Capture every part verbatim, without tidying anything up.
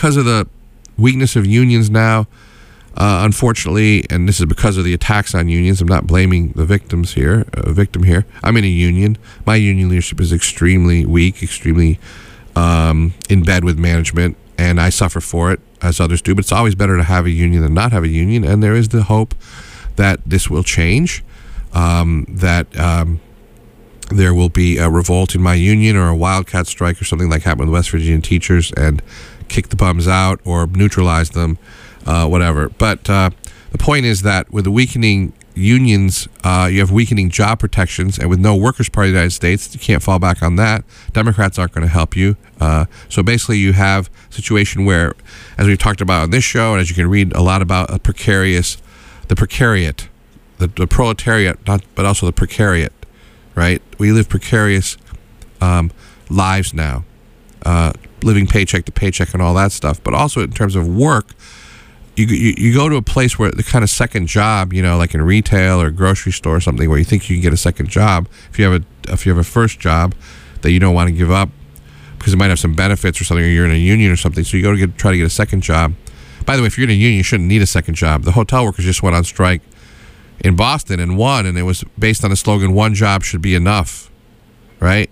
because of the weakness of unions now, uh, unfortunately, and this is because of the attacks on unions. I'm not blaming the victims here, uh, victim here. I'm in a union. My union leadership is extremely weak, extremely um, in bed with management, and I suffer for it, as others do. But it's always better to have a union than not have a union, and there is the hope that this will change, um, that um, there will be a revolt in my union or a wildcat strike or something like happened with West Virginia teachers and kick the bums out or neutralize them. Uh, whatever. But uh, the point is that with the weakening unions, uh, you have weakening job protections, and with no Workers' Party of the United States, you can't fall back on that. Democrats aren't going to help you. Uh, so basically you have a situation where, as we've talked about on this show, and as you can read a lot about, a precarious, the precariat, the, the proletariat, not, but also the precariat, right? We live precarious um, lives now, uh, living paycheck to paycheck and all that stuff. But also in terms of work, You, you you go to a place where the kind of second job, you know, like in retail or grocery store or something, where you think you can get a second job if you have a if you have a first job that you don't want to give up because it might have some benefits or something, or you're in a union or something. So you go to get try to get a second job. By the way, if you're in a union, you shouldn't need a second job. The hotel workers just went on strike in Boston and won, and it was based on the slogan "One job should be enough," right?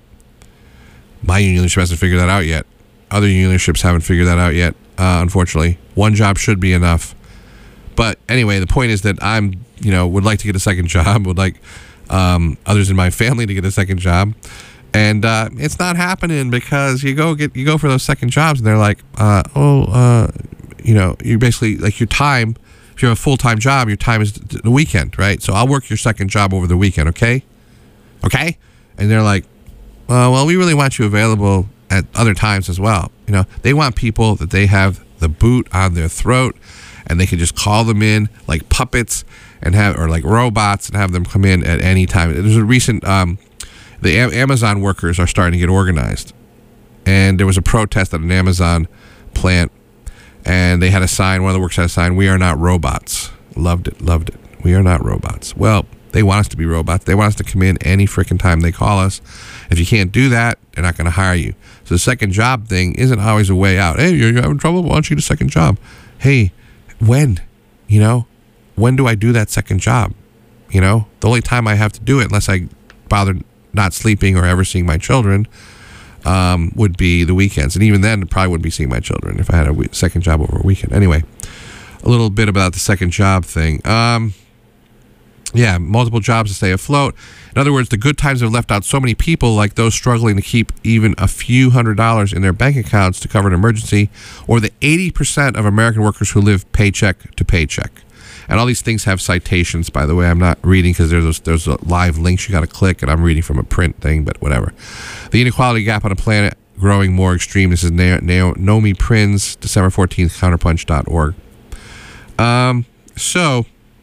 My union leadership hasn't figured that out yet. Other union leaderships haven't figured that out yet. Uh, unfortunately, one job should be enough. But anyway, the point is that I'm, you know, would like to get a second job, would like um, others in my family to get a second job, and uh, it's not happening because you go get you go for those second jobs, and they're like, uh, oh, uh, you know, you're basically like your time. If you have a full time job, your time is the weekend, right? So I'll work your second job over the weekend, okay? Okay? And they're like, uh, well, we really want you available at other times as well. You know, they want people that they have the boot on their throat and they can just call them in like puppets and have, or like robots, and have them come in at any time. There's a recent, um, the A- Amazon workers are starting to get organized, and there was a protest at an Amazon plant, and they had a sign, one of the workers had a sign, "We are not robots." Loved it, loved it. We are not robots. Well, they want us to be robots. They want us to come in any freaking time they call us. If you can't do that, they're not going to hire you. So the second job thing isn't always a way out. Hey, you're having trouble? Why don't you get a second job? Hey, when? You know, when do I do that second job? You know, the only time I have to do it, unless I bother not sleeping or ever seeing my children, um, would be the weekends. And even then, I probably wouldn't be seeing my children if I had a we- second job over a weekend. Anyway, a little bit about the second job thing. Um... Yeah, multiple jobs to stay afloat. In other words, the good times have left out so many people, like those struggling to keep even a few hundred dollars in their bank accounts to cover an emergency, or the eighty percent of American workers who live paycheck to paycheck. And all these things have citations, by the way. I'm not reading because there's a, there's a live links you got to click, and I'm reading from a print thing, but whatever. The inequality gap on the planet growing more extreme. This is Na- Na- Naomi Prinz, December fourteenth, counterpunch dot org. Um, so...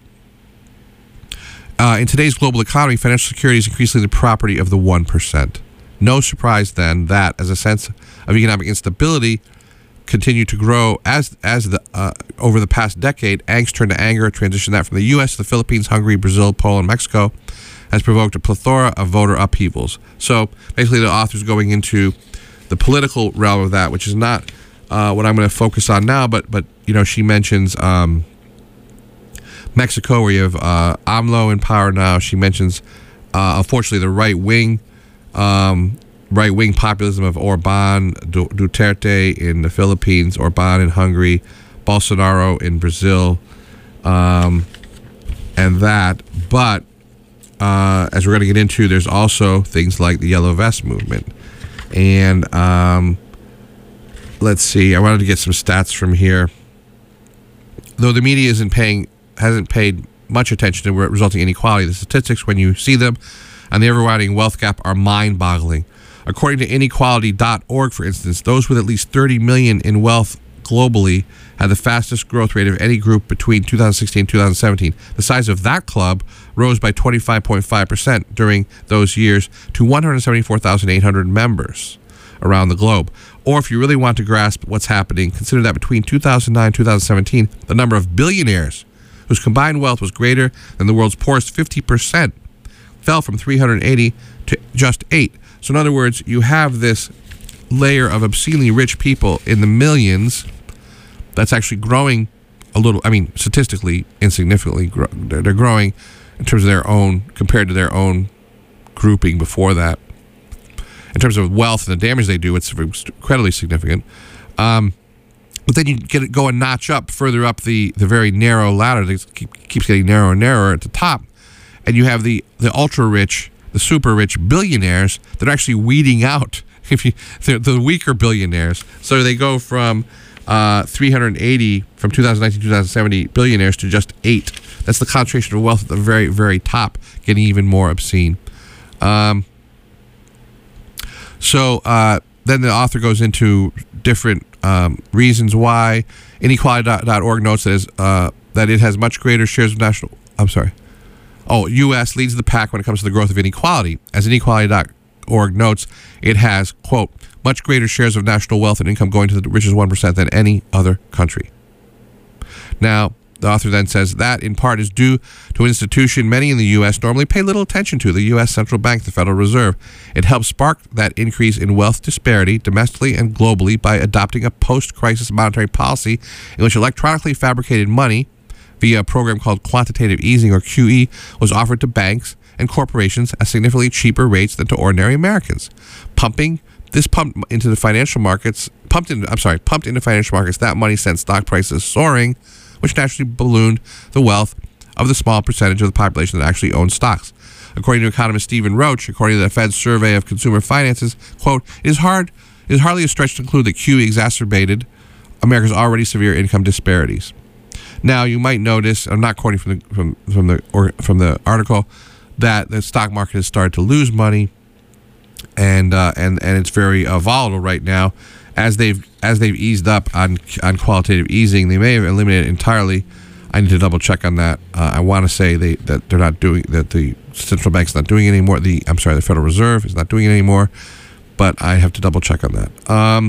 Uh, in today's global economy, financial security is increasingly the property of the one percent. No surprise, then, that as a sense of economic instability continued to grow as as the uh, over the past decade, angst turned to anger, transitioned that from the U S to the Philippines, Hungary, Brazil, Poland, Mexico, has provoked a plethora of voter upheavals. So basically the author's going into the political realm of that, which is not uh, what I'm going to focus on now, but, but you know, she mentions... Um, Mexico, where you have uh, AMLO in power now. She mentions, uh, unfortunately, the right-wing um, right-wing populism of Orban, Duterte in the Philippines, Orban in Hungary, Bolsonaro in Brazil, um, and that. But uh, as we're going to get into, there's also things like the Yellow Vest movement. And um, let's see, I wanted to get some stats from here. Though the media isn't paying... hasn't paid much attention to resulting inequality, the statistics, when you see them on the ever-widening wealth gap, are mind-boggling. According to inequality dot org, for instance, those with at least thirty million dollars in wealth globally had the fastest growth rate of any group between two thousand sixteen and two thousand seventeen. The size of that club rose by twenty-five point five percent during those years to one hundred seventy-four thousand eight hundred members around the globe. Or if you really want to grasp what's happening, consider that between two thousand nine and two thousand seventeen, the number of billionaires whose combined wealth was greater than the world's poorest fifty percent fell from three hundred eighty to just eight. So in other words, you have this layer of obscenely rich people in the millions that's actually growing a little. I mean, statistically, insignificantly, gro- they're, they're growing in terms of their own compared to their own grouping before that. In terms of wealth and the damage they do, it's incredibly significant. Um, but then you get it go a notch up further up the, the very narrow ladder that keep, keeps getting narrower and narrower at the top, and you have the, the ultra rich, the super rich billionaires that are actually weeding out if you the, the weaker billionaires. So they go from uh, three hundred eighty from two thousand nineteen to two thousand seventy billionaires to just eight. That's the concentration of wealth at the very very top, getting even more obscene. Um, so uh, then the author goes into different um, reasons why. Inequality dot org notes that, is, uh, that it has much greater shares of national... I'm sorry. Oh, U S leads the pack when it comes to the growth of inequality. As inequality dot org notes, it has, quote, much greater shares of national wealth and income going to the richest one percent than any other country. Now, the author then says that in part is due to an institution many in the U S normally pay little attention to, the U S Central Bank, the Federal Reserve. It helps spark that increase in wealth disparity domestically and globally by adopting a post-crisis monetary policy in which electronically fabricated money via a program called quantitative easing, or Q E, was offered to banks and corporations at significantly cheaper rates than to ordinary Americans. Pumping this pumped into the financial markets, pumped in, I'm sorry, pumped into financial markets, that money sent stock prices soaring, which naturally ballooned the wealth of the small percentage of the population that actually owns stocks. According to economist Stephen Roach, according to the Fed's survey of consumer finances, quote, it is hard, it is hardly a stretch to conclude that Q E exacerbated America's already severe income disparities. Now, you might notice, I'm not quoting from the from from the or from the article, that the stock market has started to lose money, and uh, and and it's very uh, volatile right now. As they've as they've eased up on on qualitative easing, they may have eliminated it entirely. I need to double check on that. Uh, I want to say they that they're not doing that. The central bank's not doing it anymore. The I'm sorry, the Federal Reserve is not doing it anymore. But I have to double check on that. Um,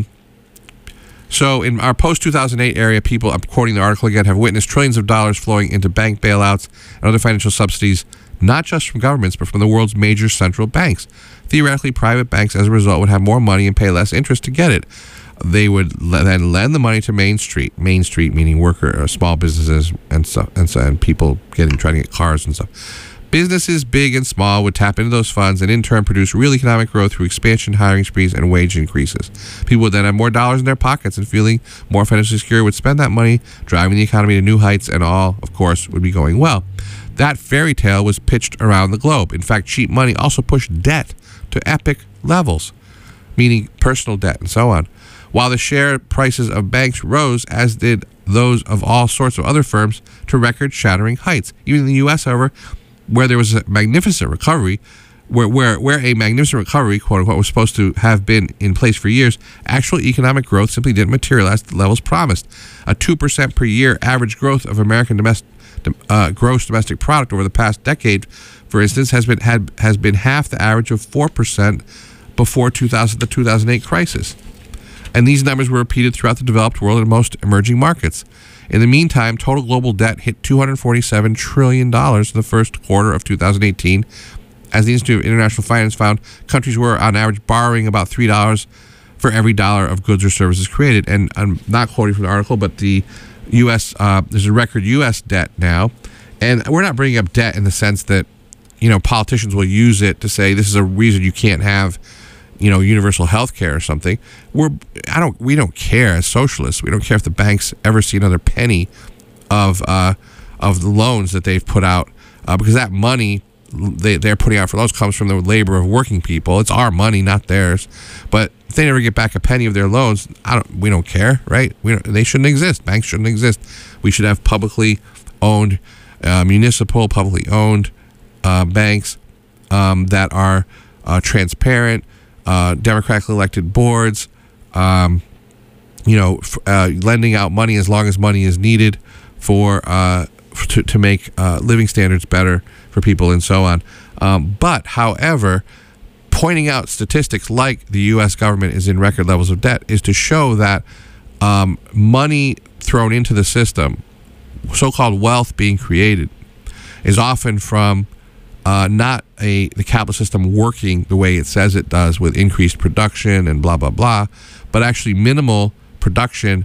so in our post two thousand eight area, people, I'm quoting the article again, have witnessed trillions of dollars flowing into bank bailouts and other financial subsidies, not just from governments, but from the world's major central banks. Theoretically, private banks, as a result, would have more money and pay less interest to get it. They would le- then lend the money to Main Street. Main Street meaning worker or small businesses and stuff, and so and people getting trying to get cars and stuff. Businesses, big and small, would tap into those funds and in turn produce real economic growth through expansion, hiring sprees, and wage increases. People would then have more dollars in their pockets and feeling more financially secure would spend that money, driving the economy to new heights, and all, of course, would be going well. That fairy tale was pitched around the globe. In fact, cheap money also pushed debt to epic levels, meaning personal debt and so on. While the share prices of banks rose, as did those of all sorts of other firms, to record-shattering heights. Even in the U S, however, where there was a magnificent recovery, where where where a magnificent recovery, quote unquote, was supposed to have been in place for years, actual economic growth simply didn't materialize at the levels promised. A two percent per year average growth of American domestic uh, gross domestic product over the past decade, for instance, has been had has been half the average of four percent before two thousand, the two thousand eight crisis. And these numbers were repeated throughout the developed world and most emerging markets. In the meantime, total global debt hit two hundred forty-seven trillion dollars in the first quarter of two thousand eighteen. As the Institute of International Finance found, countries were on average borrowing about three dollars for every dollar of goods or services created. And I'm not quoting from the article, but the U S, uh, there's a record U S debt now. And we're not bringing up debt in the sense that, you know, politicians will use it to say this is a reason you can't have, you know, universal health care or something. We're, I don't, we don't care as socialists. We don't care if the banks ever see another penny of uh, of the loans that they've put out, uh, because that money they, they're putting out for loans comes from the labor of working people. It's our money, not theirs. But if they never get back a penny of their loans, I don't, we don't care, right? We don't, they shouldn't exist. Banks shouldn't exist. We should have publicly owned, uh, municipal, publicly owned uh, banks um, that are uh, transparent, Uh, democratically elected boards, um, you know, f- uh, lending out money as long as money is needed for uh, f- to, to make uh, living standards better for people and so on. Um, but, however, pointing out statistics like the U S government is in record levels of debt is to show that um, money thrown into the system, so-called wealth being created, is often from Uh, not a the capital system working the way it says it does with increased production and blah, blah, blah, but actually minimal production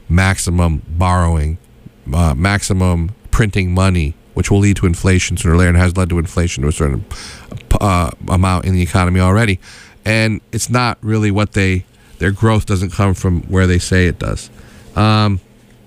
maximum borrowing, uh, maximum printing money, which will lead to inflation sooner or later, and has led to inflation to a certain uh, amount in the economy already. And it's not really what they, their growth doesn't come from where they say it does. Um,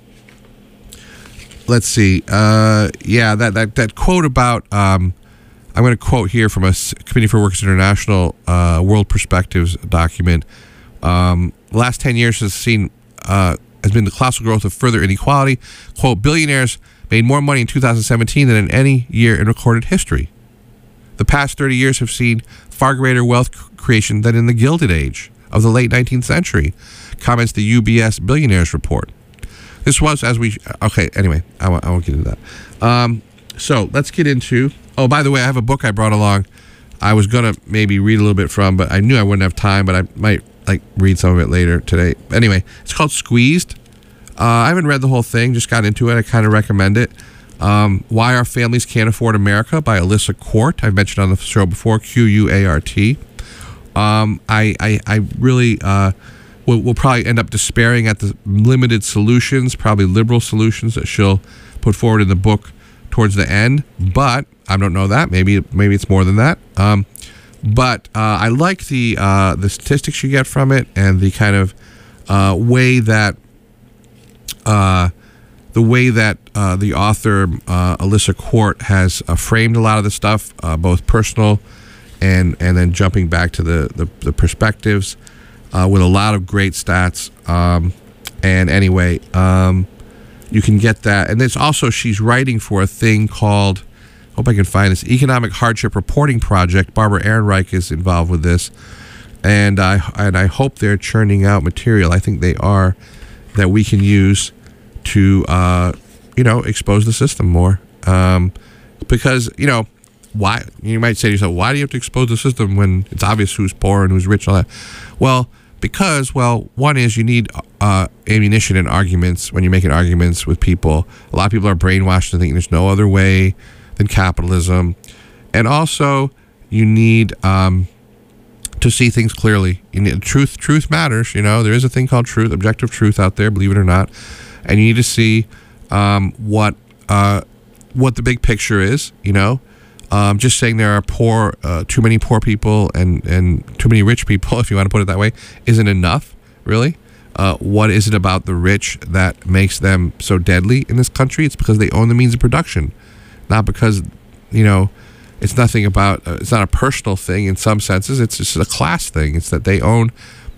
let's see. Uh, yeah, that, that, that quote about, um, I'm going to quote here from a Committee for Workers International uh, World Perspectives document. Um, the last ten years has seen, uh, has been the colossal growth of further inequality. Quote, billionaires made more money in two thousand seventeen than in any year in recorded history. The past thirty years have seen far greater wealth creation than in the Gilded Age of the late nineteenth century, comments the U B S Billionaires Report. This was as we... Okay, anyway, I won't, I won't get into that. Um, so, let's get into... Oh, by the way, I have a book I brought along. I was going to maybe read a little bit from, but I knew I wouldn't have time, but I might like read some of it later today. Anyway, it's called Squeezed. Uh, I haven't read the whole thing, just got into it. I kind of recommend it. Um, Why Our Families Can't Afford America by Alyssa Quart. I've mentioned on the show before, Q U A R T. Um, I, I, I really uh, will, will probably end up despairing at the limited solutions, probably liberal solutions that she'll put forward in the book towards the end. But I don't know that. Maybe maybe it's more than that. Um, but uh, I like the uh, the statistics you get from it, and the kind of uh, way that uh, the way that uh, the author uh, Alyssa Quart has uh, framed a lot of the stuff, uh, both personal and and then jumping back to the the, the perspectives, uh, with a lot of great stats. Um, and anyway, um, you can get that, and it's also she's writing for a thing called, hope I can find this, Economic Hardship Reporting Project. Barbara Ehrenreich is involved with this, and I and I hope they're churning out material. I think they are, that we can use to uh, you know, expose the system more. Um, because you know, why, you might say to yourself, why do you have to expose the system when it's obvious who's poor and who's rich and all that? Well, because, well, one is you need uh, ammunition and arguments when you're making arguments with people. A lot of people are brainwashed to think there's no other way than capitalism. And also, you need um, to see things clearly. You need, truth truth matters, you know. There is a thing called truth, objective truth out there, believe it or not. And you need to see um, what uh, what the big picture is, you know. Um, just saying there are poor, uh, too many poor people and, and too many rich people, if you want to put it that way, isn't enough, really. Uh, what is it about the rich that makes them so deadly in this country? It's because they own the means of production, not because, you know, it's nothing about, uh, it's not a personal thing in some senses. It's just a class thing. It's that they own,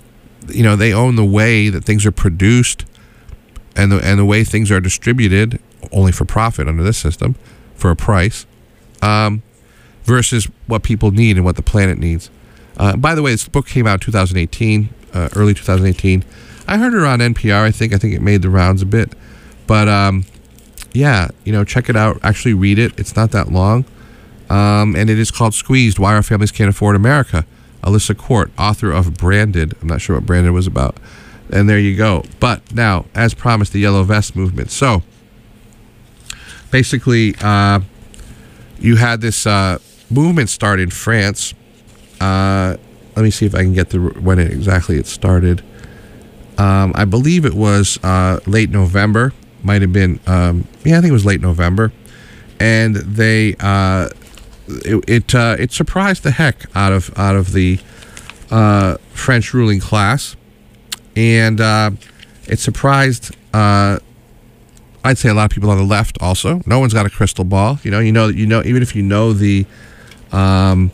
you know, they own the way that things are produced and the, and the way things are distributed, only for profit under this system, for a price. Um, versus what people need and what the planet needs. Uh, by the way, this book came out in two thousand eighteen, uh, early two thousand eighteen. I heard it on N P R, I think. I think it made the rounds a bit. But, um, yeah, you know, check it out. Actually read it. It's not that long. Um, and it is called Squeezed, Why Our Families Can't Afford America. Alyssa Quart, author of Branded. I'm not sure what Branded was about. And there you go. But now, as promised, the Yellow Vest movement. So, basically, uh, you had this uh, movement start in France. Uh, let me see if I can get the when it exactly it started. Um, I believe it was uh, late November. Might have been. Um, yeah, I think it was late November. And they uh, it it, uh, it surprised the heck out of out of the uh, French ruling class, and uh, it surprised. Uh, I'd say a lot of people on the left also. No one's got a crystal ball. You know, you know, you know, even if you know the, um,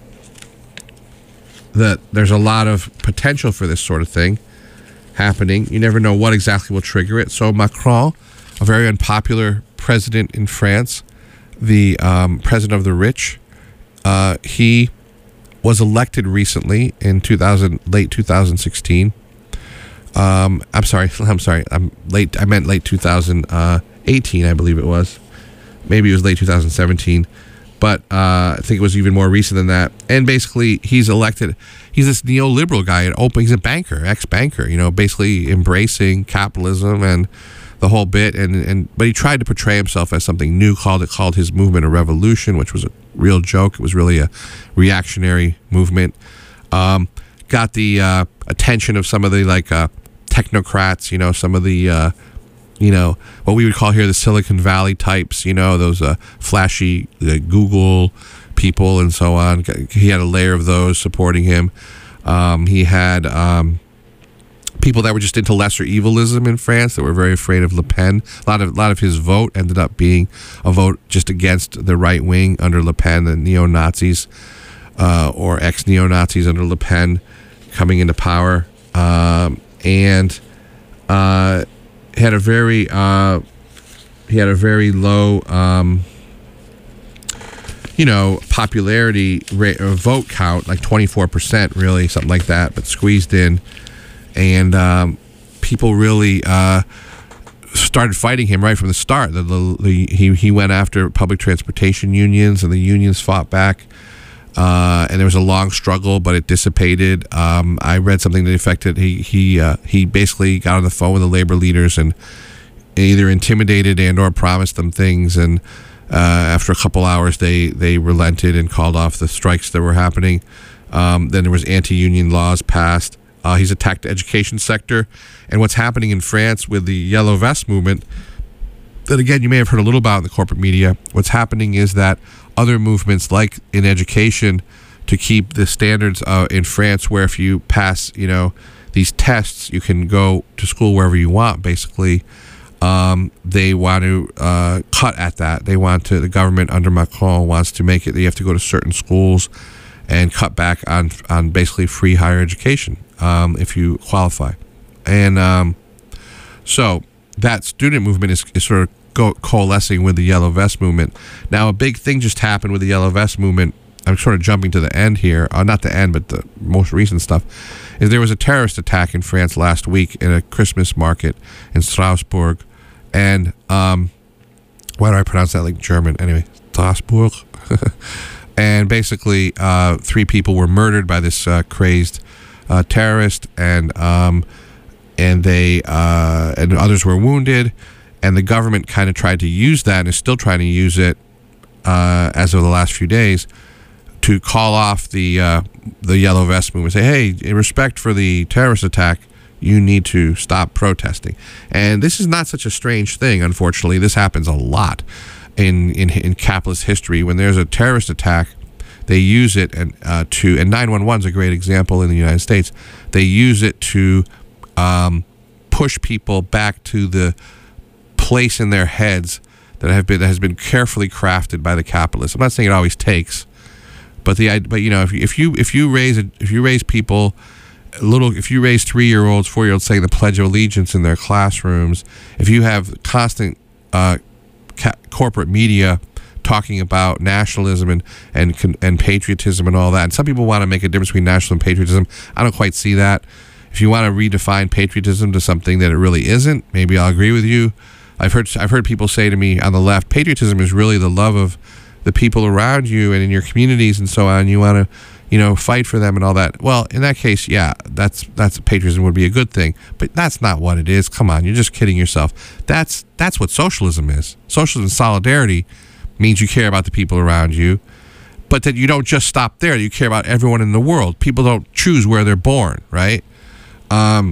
that there's a lot of potential for this sort of thing happening. You never know what exactly will trigger it. So Macron, a very unpopular president in France, the um, president of the rich, uh, he was elected recently in two thousand, late two thousand sixteen. Um, I'm sorry, I'm sorry, I'm late. I meant late two thousand eighteen, I believe it was. Maybe it was late two thousand seventeen, but uh, I think it was even more recent than that. And basically, he's elected. He's this neoliberal guy. And open, he's a banker, ex-banker. You know, basically embracing capitalism and the whole bit. And and but he tried to portray himself as something new. Called it called his movement a revolution, which was a real joke. It was really a reactionary movement. Um, got the uh, attention of some of the like uh, technocrats. You know, some of the uh, you know, what we would call here the Silicon Valley types, you know, those uh, flashy uh, Google people and so on. He had a layer of those supporting him. Um, he had um, people that were just into lesser evilism in France that were very afraid of Le Pen. A lot of, a lot of his vote ended up being a vote just against the right wing under Le Pen, the neo-Nazis uh, or ex-neo-Nazis under Le Pen coming into power. Um, and uh, had a very uh, he had a very low um, you know popularity rate or vote count, like twenty-four percent, really, something like that, but squeezed in. And um, people really uh, started fighting him right from the start. The, the, the, he, he went after public transportation unions, and the unions fought back. Uh, and there was a long struggle, but it dissipated. Um, I read something that affected, he he uh, he basically got on the phone with the labor leaders and either intimidated and or promised them things. And uh, after a couple hours, they, they relented and called off the strikes that were happening. Um, then there was anti-union laws passed. Uh, he's attacked the education sector. And what's happening in France with the Yellow Vest movement, that again, you may have heard a little about in the corporate media, what's happening is that other movements like in education to keep the standards uh, in France, where if you pass, you know, these tests, you can go to school wherever you want, basically. Um, they want to uh, cut at that. They want to, the government under Macron wants to make it that you have to go to certain schools and cut back on, on basically free higher education um, if you qualify. And um, so that student movement is, is sort of go, coalescing with the Yellow Vest movement. Now, a big thing just happened with the Yellow Vest movement. I'm sort of jumping to the end here, uh, not the end, but the most recent stuff, is there was a terrorist attack in France last week in a Christmas market in Strasbourg. And um, why do I pronounce that like German? Anyway, Strasbourg. And basically, uh, three people were murdered by this uh, crazed uh, terrorist, and um, and they uh, and others were wounded. And the government kind of tried to use that, and is still trying to use it uh, as of the last few days, to call off the uh, the Yellow Vest movement. Say, hey, in respect for the terrorist attack, you need to stop protesting. And this is not such a strange thing. Unfortunately, this happens a lot in in, in capitalist history. When there's a terrorist attack, they use it and uh, to and nine one one is a great example in the United States. They use it to um, push people back to the place in their heads that have been that has been carefully crafted by the capitalists. I'm not saying it always takes, but the but you know if you if you if you raise a, if you raise people little if you raise three year olds, four year olds saying the Pledge of Allegiance in their classrooms, if you have constant uh, ca- corporate media talking about nationalism and and and patriotism and all that, and some people want to make a difference between nationalism and patriotism. I don't quite see that. If you want to redefine patriotism to something that it really isn't, maybe I'll agree with you. I've heard I've heard people say to me on the left, patriotism is really the love of the people around you and in your communities and so on. You want to, you know, fight for them and all that. Well, in that case, yeah, that's that's patriotism would be a good thing, but that's not what it is. Come on, you're just kidding yourself. That's that's what socialism is. Socialism solidarity means you care about the people around you, but that you don't just stop there. You care about everyone in the world. People don't choose where they're born, right? Um,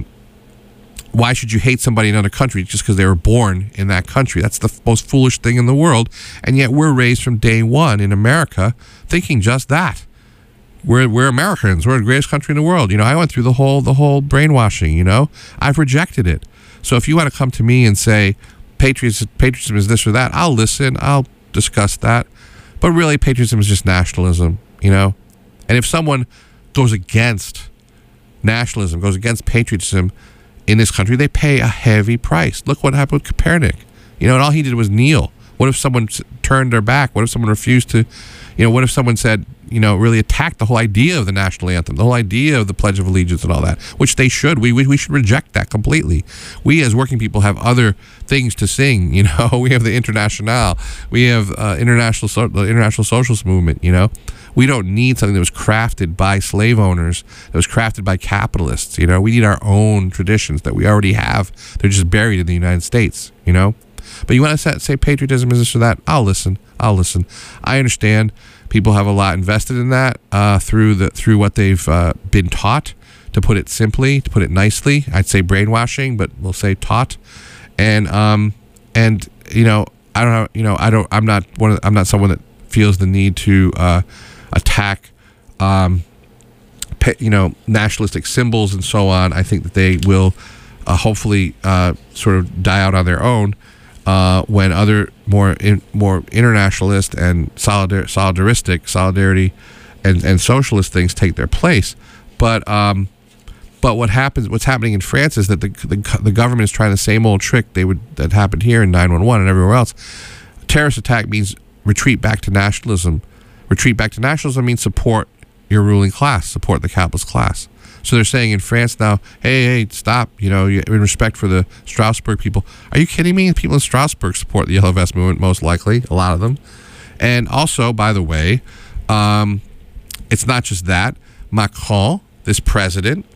why should you hate somebody in another country just because they were born in that country? That's the most foolish thing in the world. And yet we're raised from day one in America thinking just that. We're we're Americans. We're the greatest country in the world. You know, I went through the whole the whole brainwashing. You know, I've rejected it. So if you want to come to me and say patriotism, patriotism is this or that, I'll listen. I'll discuss that. But really, patriotism is just nationalism. You know, and if someone goes against nationalism, goes against patriotism in this country, they pay a heavy price. Look what happened with Copernic. You know, and all he did was kneel. What if someone turned their back? What if someone refused to, you know, what if someone said, you know, really attacked the whole idea of the national anthem, the whole idea of the Pledge of Allegiance and all that, which they should. We, we, we should reject that completely. We as working people have other things to sing, you know. We have the Internationale. We have uh, international so, the International Socialist Movement, you know. We don't need something that was crafted by slave owners, that was crafted by capitalists, you know. We need our own traditions that we already have. They're just buried in the United States, you know. But you want to say patriotism is this or that? I'll listen. I'll listen. I understand people have a lot invested in that uh, through the through what they've uh, been taught, to put it simply, to put it nicely. I'd say brainwashing, but we'll say taught. and um, and you know, I don't know, you know, I don't, I'm not one, of, I'm not someone that feels the need to uh, attack, um, pe- you know, nationalistic symbols and so on. I think that they will uh, hopefully uh, sort of die out on their own uh, when other more in, more internationalist and solidar- solidaristic solidarity and, and socialist things take their place. But um, but what happens? What's happening in France is that the, the the government is trying the same old trick they would that happened here in nine one one and everywhere else. Terrorist attack means retreat back to nationalism. Retreat back to nationalism means support your ruling class, support the capitalist class. So they're saying in France now, hey, hey, stop, you know, in respect for the Strasbourg people. Are you kidding me? People in Strasbourg support the Yellow Vest movement, most likely, a lot of them. And also, by the way, um, it's not just that. Macron, this president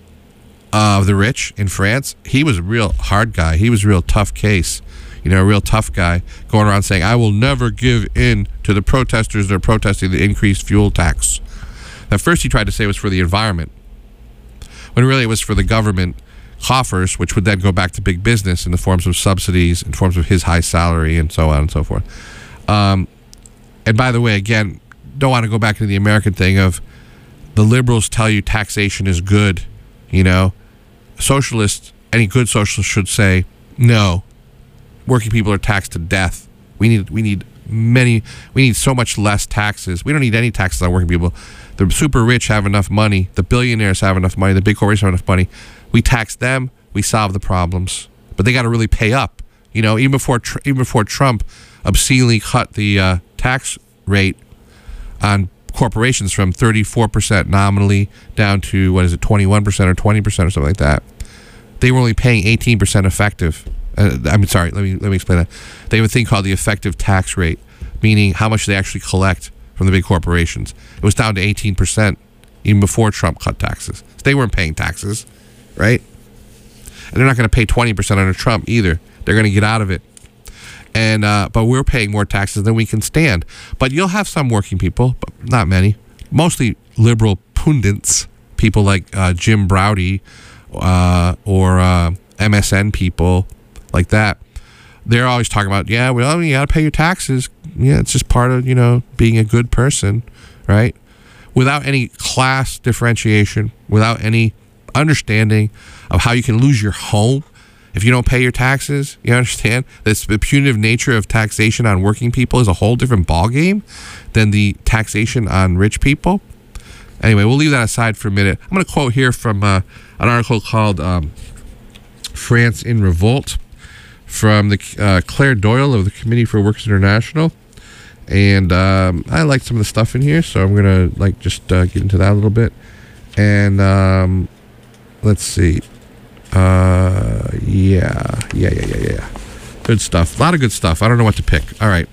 of the rich in France, he was a real hard guy. He was a real tough case. You know, a real tough guy going around saying, I will never give in to the protesters that are protesting the increased fuel tax. At first he tried to say it was for the environment, when really it was for the government coffers, which would then go back to big business in the forms of subsidies, in forms of his high salary, and so on and so forth. Um, and by the way, again, don't want to go back to the American thing of the liberals tell you taxation is good, you know. Socialists, any good socialist should say, no, working people are taxed to death. We need we need many we need so much less taxes. We don't need any taxes on working people. The super rich have enough money. The billionaires have enough money. The big corporations have enough money. We tax them. We solve the problems. But they got to really pay up. You know, even before even before Trump obscenely cut the uh, tax rate on corporations from thirty-four percent nominally down to, what is it, twenty-one percent or twenty percent or something like that. They were only paying eighteen percent effective. Uh, I'm sorry, let me let me explain that. They have a thing called the effective tax rate, meaning how much they actually collect from the big corporations. It was down to eighteen percent even before Trump cut taxes. So they weren't paying taxes, right? And they're not going to pay twenty percent under Trump either. They're going to get out of it. And uh, but we're paying more taxes than we can stand. But you'll have some working people, but not many. Mostly liberal pundits, people like uh, Jim Braude uh, or uh, M S N people like that. They're always talking about, yeah, well, you got to pay your taxes. Yeah, it's just part of, you know, being a good person, right? Without any class differentiation, without any understanding of how you can lose your home if you don't pay your taxes. You understand? This, the punitive nature of taxation on working people is a whole different ballgame than the taxation on rich people. Anyway, we'll leave that aside for a minute. I'm going to quote here from uh, an article called um, France in Revolt from the uh, Claire Doyle of the Committee for Workers International. And um, I like some of the stuff in here, so I'm going to like just uh, get into that a little bit. And um, let's see. Uh, yeah, yeah, yeah, yeah, yeah. Good stuff. A lot of good stuff. I don't know what to pick. All right.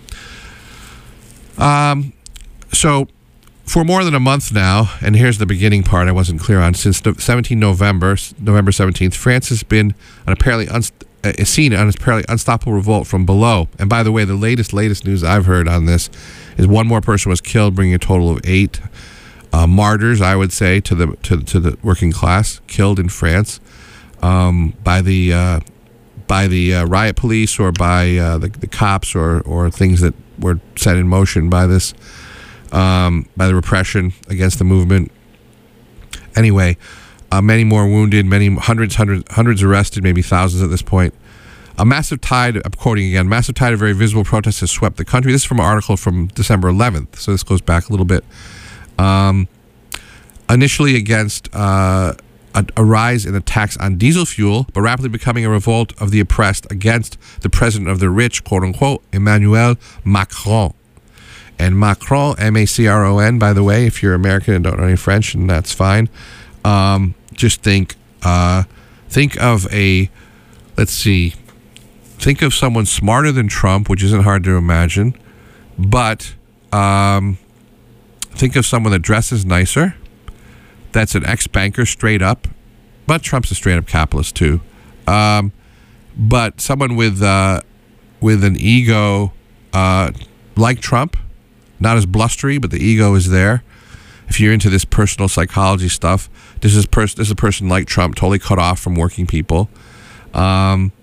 Um, so for more than a month now, and here's the beginning part I wasn't clear on, since seventeenth November, November seventeenth, France has been an apparently unst- uh, seen an apparently unstoppable revolt from below. And by the way, the latest, latest news I've heard on this is one more person was killed, bringing a total of eight uh, martyrs, I would say, to the to to the working class killed in France. Um, by the uh, by the uh, riot police or by uh, the, the cops or, or things that were set in motion by this um, by the repression against the movement. Anyway, uh, many more wounded, many hundreds, hundreds, hundreds arrested, maybe thousands at this point. A massive tide, I'm quoting again, massive tide of very visible protests has swept the country. This is from an article from December eleventh, so this goes back a little bit. Um, initially against Uh, A, a rise in the tax on diesel fuel, but rapidly becoming a revolt of the oppressed against the president of the rich, quote-unquote, Emmanuel Macron. And Macron, M A C R O N, by the way, if you're American and don't know any French, and that's fine, um, just think, uh, think of a, let's see, think of someone smarter than Trump, which isn't hard to imagine, but um, think of someone that dresses nicer, that's an ex-banker straight up, but Trump's a straight-up capitalist too. Um, but someone with uh, with an ego uh, like Trump, not as blustery, but the ego is there. If you're into this personal psychology stuff, this is pers- this is a person like Trump, totally cut off from working people. Um,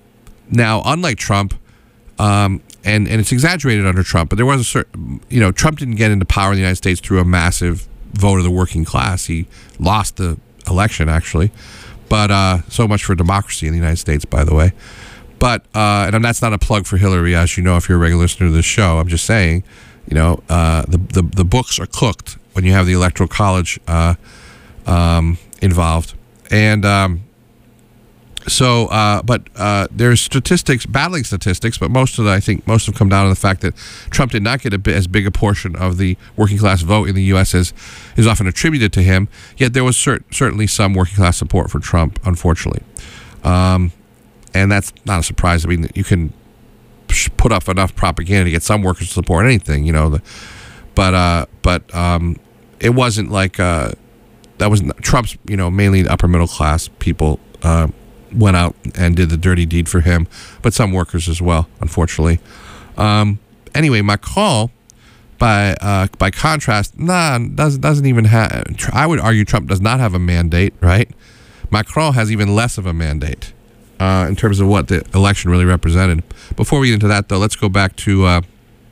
now, unlike Trump, um, and, and it's exaggerated under Trump, but there was a certain, you know, Trump didn't get into power in the United States through a massive vote of the working class. He lost the election, actually. But uh, so much for democracy in the United States, by the way. But, uh, and that's not a plug for Hillary, as you know, if you're a regular listener to this show. I'm just saying, you know, uh, the, the, the books are cooked when you have the Electoral College uh, um, involved. And um, so, uh, but uh, there's statistics, battling statistics, but most of the, I think most of them come down to the fact that Trump did not get a bit, as big a portion of the working class vote in the U S as is often attributed to him. Yet there was cert- certainly some working class support for Trump, unfortunately. Um, and that's not a surprise. I mean, you can put up enough propaganda to get some workers to support anything, you know. The, but uh, but um, it wasn't like uh, that was Trump's, you know, mainly upper middle class people uh, went out and did the dirty deed for him, but some workers as well, unfortunately. Um, anyway, Macron, by uh, by contrast, nah, doesn't doesn't even have. I would argue Trump does not have a mandate, right? Macron has even less of a mandate uh, in terms of what the election really represented. Before we get into that, though, let's go back to uh,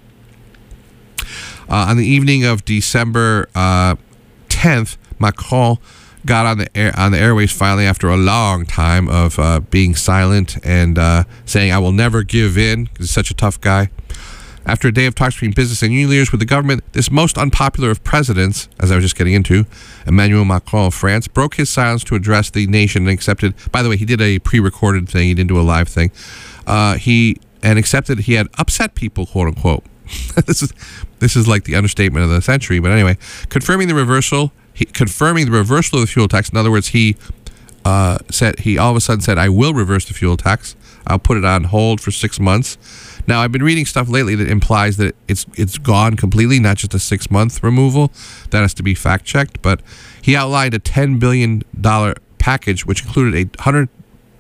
uh, on the evening of December uh, tenth, Macron got on the air on the airways finally after a long time of uh, being silent and uh, saying, "I will never give in," because he's such a tough guy. After a day of talks between business and union leaders with the government, this most unpopular of presidents, as I was just getting into, Emmanuel Macron of France, broke his silence to address the nation and accepted, by the way, he did a pre-recorded thing, he didn't do a live thing, uh, he and accepted he had upset people, quote unquote. this is this is like the understatement of the century, but anyway, confirming the reversal, he, confirming the reversal of the fuel tax. In other words, he uh, said, he all of a sudden said, "I will reverse the fuel tax. I'll put it on hold for six months. Now, I've been reading stuff lately that implies that it's it's gone completely, not just a six-month removal. That has to be fact-checked. But he outlined a ten billion dollars package, which included a one hundred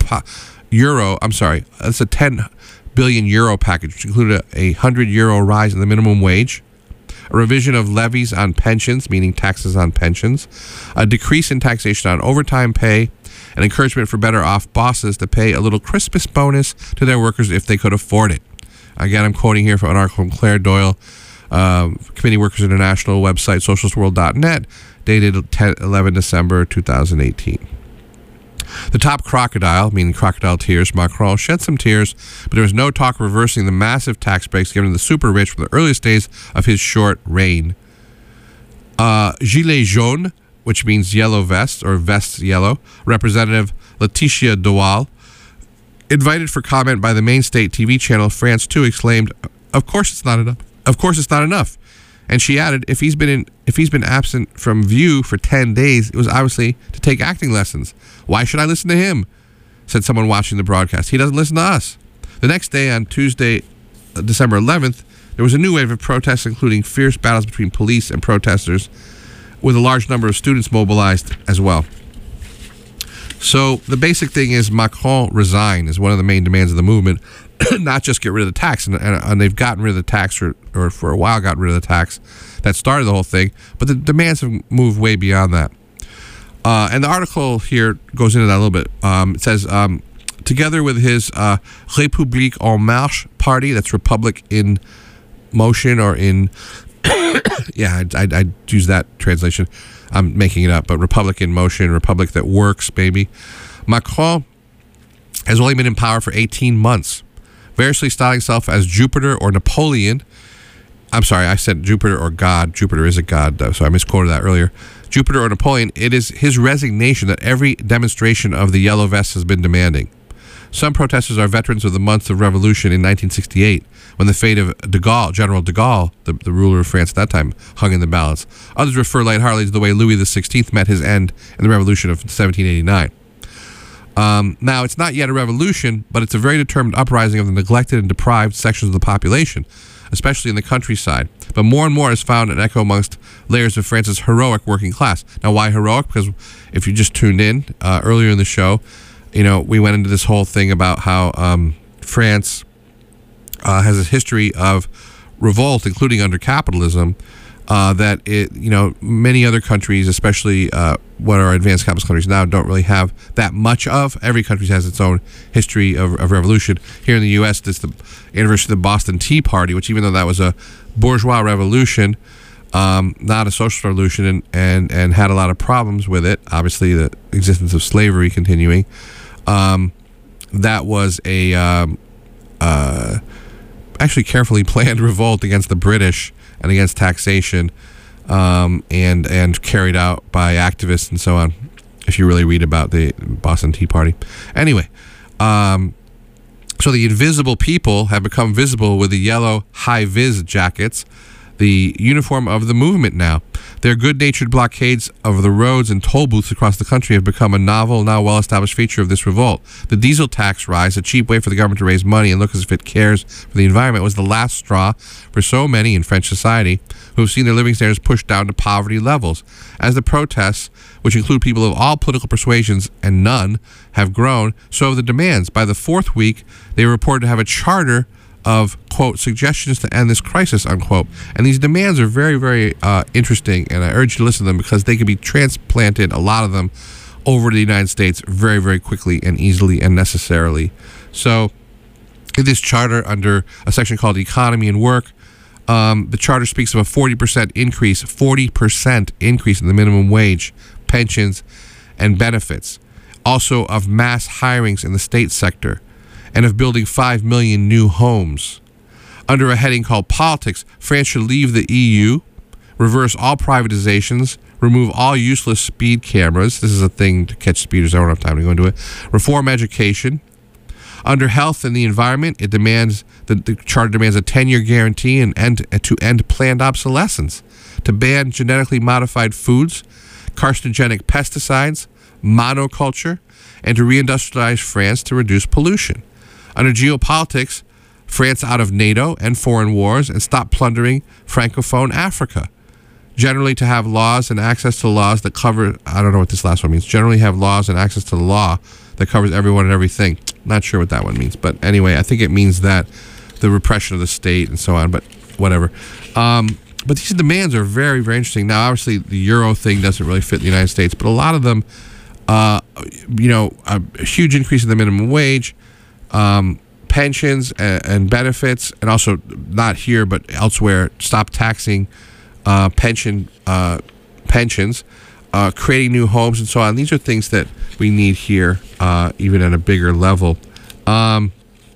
euro, I'm sorry, that's a ten billion euro package, which included a one hundred euro rise in the minimum wage, a revision of levies on pensions, meaning taxes on pensions, a decrease in taxation on overtime pay, an encouragement for better-off bosses to pay a little Christmas bonus to their workers if they could afford it. Again, I'm quoting here from an article from Claire Doyle, um, Committee Workers International website, socialist world dot net, dated eleven December two thousand eighteen. The top crocodile, meaning crocodile tears, Macron, shed some tears, but there was no talk of reversing the massive tax breaks given to the super rich from the earliest days of his short reign. Uh, Gilets jaunes, which means yellow vests, or vests yellow, Representative Laetitia Doal, invited for comment by the main state T V channel France two, exclaimed, "Of course it's not enough. Of course it's not enough." And she added, if he's been in, if he's been absent from view for ten days, it was obviously to take acting lessons. Why should I listen to him? Said someone watching the broadcast. He doesn't listen to us. The next day, on Tuesday, December eleventh, there was a new wave of protests, including fierce battles between police and protesters, with a large number of students mobilized as well. So the basic thing is Macron resign is one of the main demands of the movement, not just get rid of the tax. And, and, and they've gotten rid of the tax, or, or for a while gotten rid of the tax that started the whole thing. But the demands have moved way beyond that. Uh, and the article here goes into that a little bit. Um, it says, um, together with his uh, République en Marche party, that's Republic in Motion, or in, yeah, I'd, I'd, I'd use that translation. I'm making it up, but Republic in Motion, Republic that works, baby. Macron has only been in power for eighteen months, variously styling himself as Jupiter or Napoleon. I'm sorry, I said Jupiter or God. Jupiter is a god, though, so I misquoted that earlier. Jupiter or Napoleon, it is his resignation that every demonstration of the Yellow Vests has been demanding. Some protesters are veterans of the months of revolution in nineteen sixty-eight, when the fate of de Gaulle, General de Gaulle, the, the ruler of France at that time, hung in the balance. Others refer lightheartedly to the way Louis the sixteenth met his end in the revolution of seventeen eighty-nine. Um, now, it's not yet a revolution, but it's a very determined uprising of the neglected and deprived sections of the population, especially in the countryside. But more and more has found an echo amongst layers of France's heroic working class. Now, why heroic? Because if you just tuned in uh, earlier in the show, you know, we went into this whole thing about how um, France uh, has a history of revolt, including under capitalism, uh, that it, you know, many other countries, especially uh, what are advanced capitalist countries now, don't really have that much of. Every country has its own history of, of revolution. Here in the U S, this is the anniversary of the Boston Tea Party, which, even though that was a bourgeois revolution, um, not a social revolution, and, and, and had a lot of problems with it, obviously the existence of slavery continuing, um, that was a um, uh, actually carefully planned revolt against the British and against taxation, um, and and carried out by activists and so on, if you really read about the Boston Tea Party. Anyway, um, so the invisible people have become visible with the yellow high-vis jackets, the uniform of the movement now. Their good-natured blockades of the roads and toll booths across the country have become a novel, now well-established feature of this revolt. The diesel tax rise, a cheap way for the government to raise money and look as if it cares for the environment, was the last straw for so many in French society who have seen their living standards pushed down to poverty levels. As the protests, which include people of all political persuasions and none, have grown, so have the demands. By the fourth week, they were reported to have a charter of, quote, suggestions to end this crisis, unquote. And these demands are very, very uh, interesting, and I urge you to listen to them because they can be transplanted, a lot of them, over to the United States very, very quickly and easily and necessarily. So in this charter, under a section called Economy and Work, um, the charter speaks of a forty percent increase, forty percent increase in the minimum wage, pensions, and benefits. Also of mass hirings in the state sector, and of building five million new homes. Under a heading called Politics, France should leave the E U, reverse all privatizations, remove all useless speed cameras. This is a thing to catch speeders. I don't have time to go into it. Reform education. Under Health and the Environment, it demands the, the charter demands a ten-year guarantee and end, to end planned obsolescence, to ban genetically modified foods, carcinogenic pesticides, monoculture, and to reindustrialize France to reduce pollution. Under Geopolitics, France out of NATO and foreign wars and stop plundering Francophone Africa. Generally to have laws and access to laws that cover, I don't know what this last one means, generally have laws and access to the law that covers everyone and everything. Not sure what that one means, but anyway, I think it means that the repression of the state and so on, but whatever. Um, but these demands are very, very interesting. Now, obviously, the Euro thing doesn't really fit the United States, but a lot of them, uh, you know, a, a huge increase in the minimum wage, Um, pensions and, and benefits, and also not here but elsewhere, stop taxing uh, pension uh, pensions, uh, creating new homes and so on. These are things that we need here, uh, even at a bigger level. Um,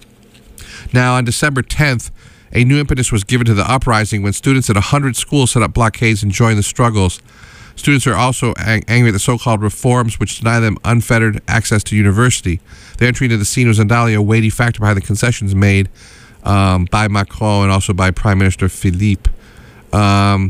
now, on December tenth, a new impetus was given to the uprising when students at one hundred schools set up blockades and joined the struggles. Students are also ang- angry at the so-called reforms which deny them unfettered access to university. Their entry into the scene was undoubtedly a weighty factor behind the concessions made um, by Macron and also by Prime Minister Philippe. Um,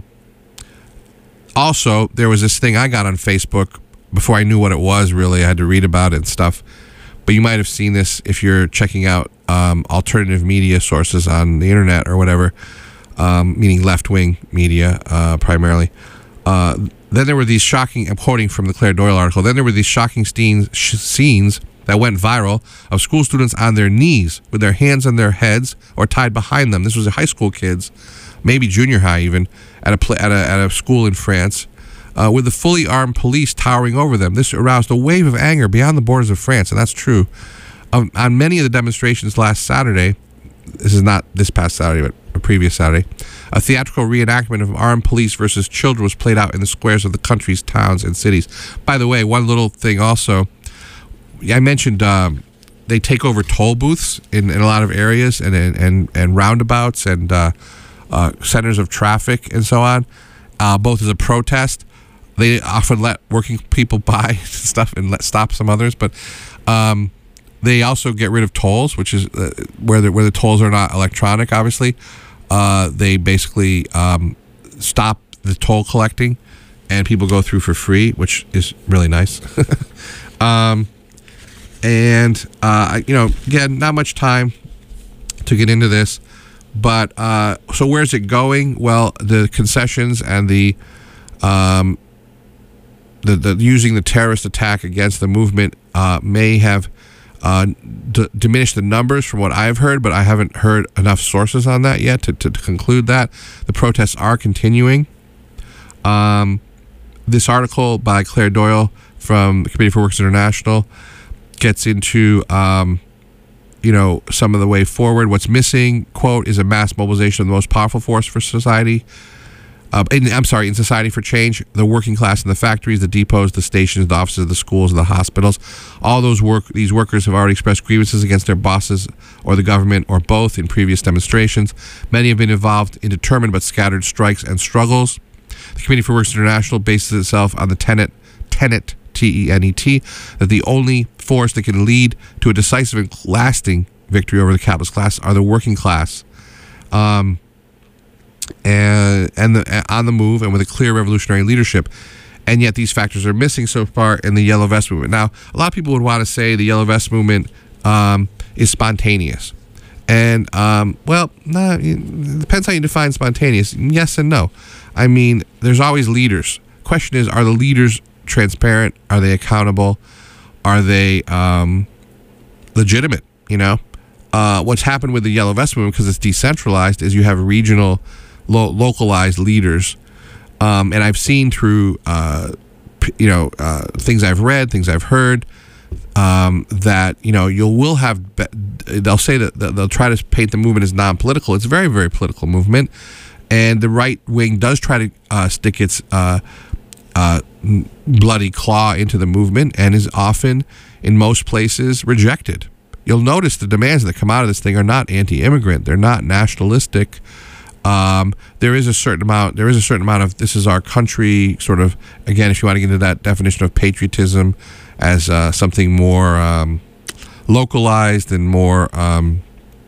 also, there was this thing I got on Facebook before I knew what it was, really. I had to read about it and stuff. But you might have seen this if you're checking out um, alternative media sources on the internet or whatever, um, meaning left-wing media uh, primarily. Uh, then there were these shocking, I'm quoting from the Claire Doyle article, then there were these shocking scenes, sh- scenes that went viral of school students on their knees with their hands on their heads or tied behind them. This was high school kids, maybe junior high even, at a, pl- at a, at a school in France, uh, with the fully armed police towering over them. This aroused a wave of anger beyond the borders of France, and that's true. Um, on many of the demonstrations last Saturday, this is not this past Saturday, but a previous Saturday, a theatrical reenactment of armed police versus children was played out in the squares of the country's towns and cities. By the way, one little thing also, I mentioned um, they take over toll booths in, in a lot of areas and and, and roundabouts and uh, uh, centers of traffic and so on, uh, both as a protest. They often let working people buy stuff and let stop some others, but um, they also get rid of tolls, which is uh, where the, where the tolls are not electronic, obviously. Uh, they basically um, stop the toll collecting, and people go through for free, which is really nice. um, and, uh, you know, again, not much time to get into this, but uh, so where's it going? Well, the concessions and the, um, the, the using the terrorist attack against the movement uh, may have Uh, d- diminish the numbers from what I've heard, but I haven't heard enough sources on that yet to, to, to conclude that. The protests are continuing. Um, this article by Claire Doyle from the Committee for Workers International gets into, um, you know, some of the way forward. What's missing, quote, is a mass mobilization of the most powerful force for society. Uh, in, I'm sorry, in society for change, the working class in the factories, the depots, the stations, the offices, the schools, and the hospitals. All those work these workers have already expressed grievances against their bosses or the government or both in previous demonstrations. Many have been involved in determined but scattered strikes and struggles. The Committee for Workers International bases itself on the tenet, tenet, T E N E T, that the only force that can lead to a decisive and lasting victory over the capitalist class are the working class. Um... and and the, on the move and with a clear revolutionary leadership. And yet these factors are missing so far in the Yellow Vest movement. Now, a lot of people would want to say the Yellow Vest movement um, is spontaneous. And, um, well, nah, it depends how you define spontaneous. Yes and no. I mean, there's always leaders. Question is, are the leaders transparent? Are they accountable? Are they um, legitimate, you know? Uh, what's happened with the Yellow Vest movement, because it's decentralized, is you have regional Lo- localized leaders, um, and I've seen through, uh, p- you know, uh, things I've read, things I've heard, um, that you know you will have. Be- they'll say that they'll try to paint the movement as non-political. It's a very, very political movement, and the right wing does try to uh, stick its uh, uh, bloody claw into the movement, and is often, in most places, rejected. You'll notice the demands that come out of this thing are not anti-immigrant. They're not nationalistic. Um, there is a certain amount. There is a certain amount of this is our country. Sort of again, if you want to get into that definition of patriotism as uh, something more um, localized and more um,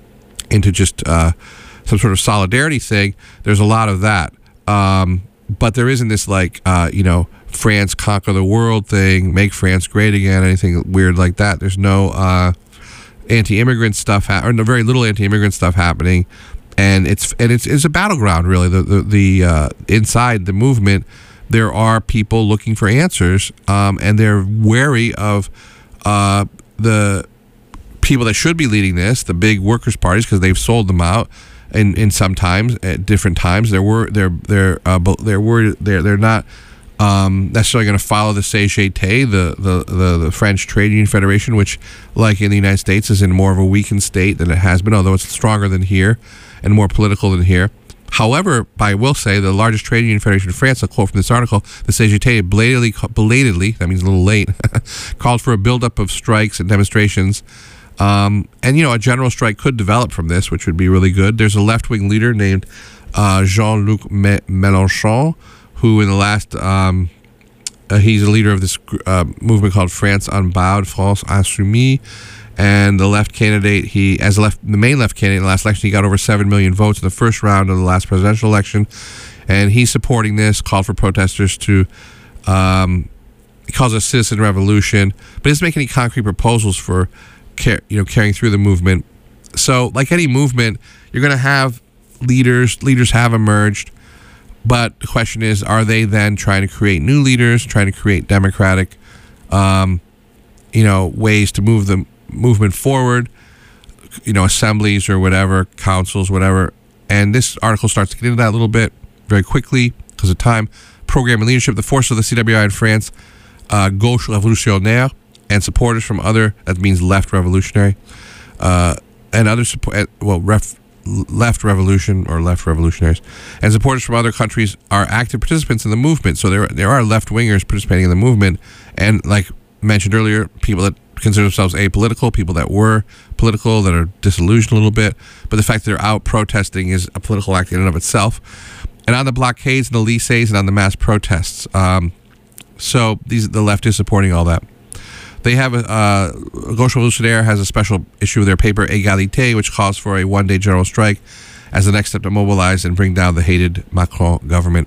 into just uh, some sort of solidarity thing. There's a lot of that, um, but there isn't this like uh, you know France conquer the world thing, make France great again, anything weird like that. There's no uh, anti-immigrant stuff, ha- or no, very little anti-immigrant stuff happening. And it's and it's it's a battleground, really. The the, the uh, inside the movement, there are people looking for answers, um, and they're wary of uh, the people that should be leading this, the big workers' parties, because they've sold them out. In in some times, at different times, they're wor- they're they're uh, they're worried they're they're not um, necessarily going to follow the C G T, the, the the the French Trade Union Federation, which, like in the United States, is in more of a weakened state than it has been, although it's stronger than here and more political than here. However, I will say the largest trade union federation in France, a quote from this article, the C G T belatedly, belatedly, that means a little late, called for a buildup of strikes and demonstrations. Um, and, you know, a general strike could develop from this, which would be really good. There's a left-wing leader named uh, Jean-Luc Mélenchon, who in the last, um, uh, he's a leader of this uh, movement called France Unbowed, France Insoumise. And the left candidate, he as a left, the main left candidate in the last election, he got over seven million votes in the first round of the last presidential election, and he's supporting this. Called for protesters to, um, he calls it a citizen revolution, but he doesn't make any concrete proposals for, car- you know, carrying through the movement. So, like any movement, you're going to have leaders. Leaders have emerged, but the question is, are they then trying to create new leaders, trying to create democratic, um, you know, ways to move them. movement forward, you know, assemblies or whatever, councils, whatever. And this article starts to get into that a little bit very quickly because of time. Program and leadership, the force of the C W I in France, uh, Gauche Révolutionnaire, and supporters from other, that means left revolutionary, uh, and other support, well, ref, left revolution or left revolutionaries, and supporters from other countries are active participants in the movement. So there, there are left wingers participating in the movement, and like mentioned earlier, people that consider themselves apolitical, people that were political, that are disillusioned a little bit, but the fact that they're out protesting is a political act in and of itself. And on the blockades and the lycées and on the mass protests. Um, so these the left is supporting all that. They have a, uh, Gauche Révolutionnaire has a special issue of their paper, Égalité, which calls for a one-day general strike as the next step to mobilize and bring down the hated Macron government.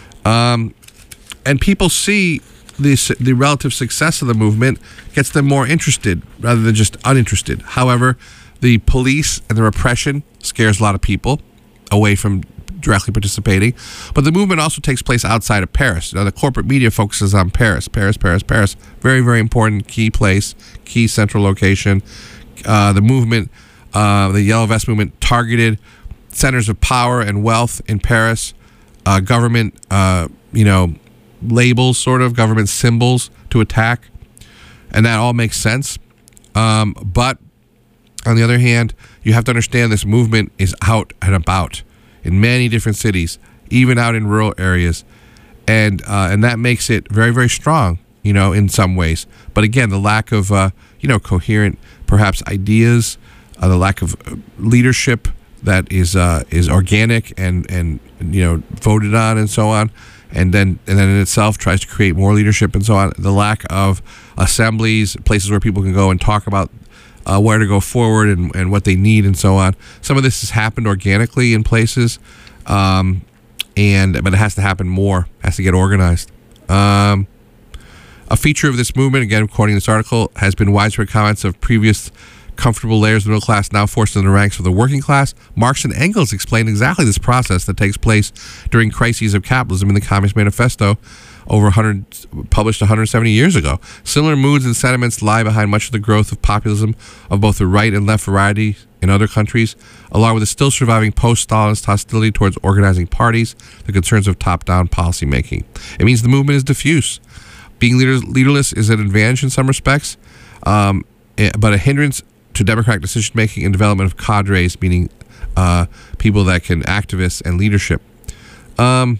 Um, and people see The, the relative success of the movement gets them more interested rather than just uninterested. However, the police and the repression scares a lot of people away from directly participating. But the movement also takes place outside of Paris. Now, the corporate media focuses on Paris, Paris, Paris, Paris. Very, very important, key place, key central location. Uh, the movement, uh, the Yellow Vest movement, targeted centers of power and wealth in Paris. uh, government, uh, you know, labels, sort of government symbols to attack, and that all makes sense. Um, but on the other hand, you have to understand this movement is out and about in many different cities, even out in rural areas, and uh, and that makes it very, very strong, you know, in some ways. But again, the lack of uh, you know coherent, perhaps ideas, uh, the lack of leadership that is uh, is organic and and you know voted on and so on, and then and then in itself tries to create more leadership and so on. The lack of assemblies, places where people can go and talk about uh, where to go forward and, and what they need and so on. Some of this has happened organically in places, um, and but it has to happen more. It has to get organized. Um, a feature of this movement, again quoting this article, has been widespread comments of previous comfortable layers of the middle class now forced into the ranks of the working class. Marx and Engels explained exactly this process that takes place during crises of capitalism in the Communist Manifesto, over one hundred, published one hundred seventy years ago. Similar moods and sentiments lie behind much of the growth of populism of both the right and left variety in other countries, along with the still surviving post-Stalinist hostility towards organizing parties, the concerns of top-down policy making. It means the movement is diffuse. Being leader, leaderless is an advantage in some respects, um, but a hindrance to democratic decision-making and development of cadres, meaning uh, people that can, activists and leadership. Um,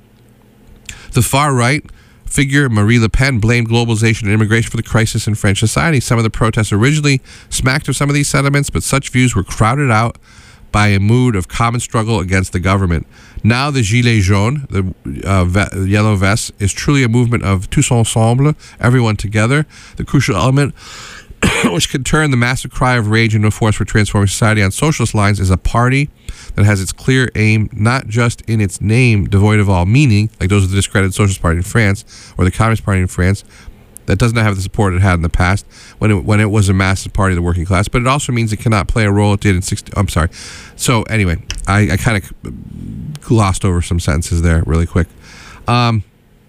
the far right figure, Marie Le Pen, blamed globalization and immigration for the crisis in French society. Some of the protests originally smacked of some of these sentiments, but such views were crowded out by a mood of common struggle against the government. Now the Gilets jaunes, the uh, ve- yellow vests, is truly a movement of tous ensemble, everyone together. The crucial element which can turn the massive cry of rage into a force for transforming society on socialist lines is a party that has its clear aim not just in its name devoid of all meaning, like those of the discredited Socialist Party in France or the Communist Party in France, that does not have the support it had in the past when it, when it was a massive party of the working class, but it also means it cannot play a role it did in sixty. I'm sorry. So anyway, I, I kind of glossed over some sentences there really quick. Um,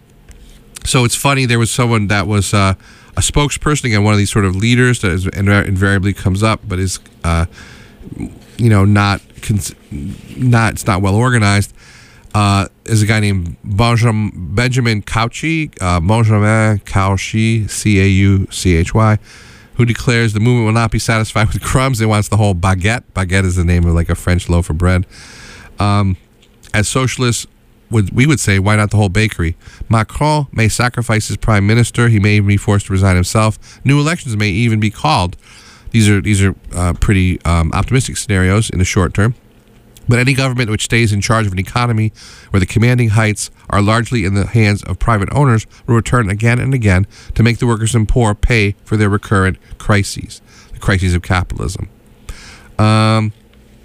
so it's funny, there was someone that was uh, a spokesperson, again, one of these sort of leaders that is invariably comes up, but is, uh, you know, not, cons- not, it's not well organized, uh, is a guy named Benjamin, Benjamin Cauchy, uh, Benjamin Cauchy, C A U C H Y, who declares the movement will not be satisfied with crumbs. It wants the whole baguette. Baguette is the name of like a French loaf of bread. Um, as socialists, would we would say, why not the whole bakery? Macron may sacrifice his prime minister. He may even be forced to resign himself. New elections may even be called. These are these are uh, pretty um, optimistic scenarios in the short term. But any government which stays in charge of an economy where the commanding heights are largely in the hands of private owners will return again and again to make the workers and poor pay for their recurrent crises, the crises of capitalism. Um,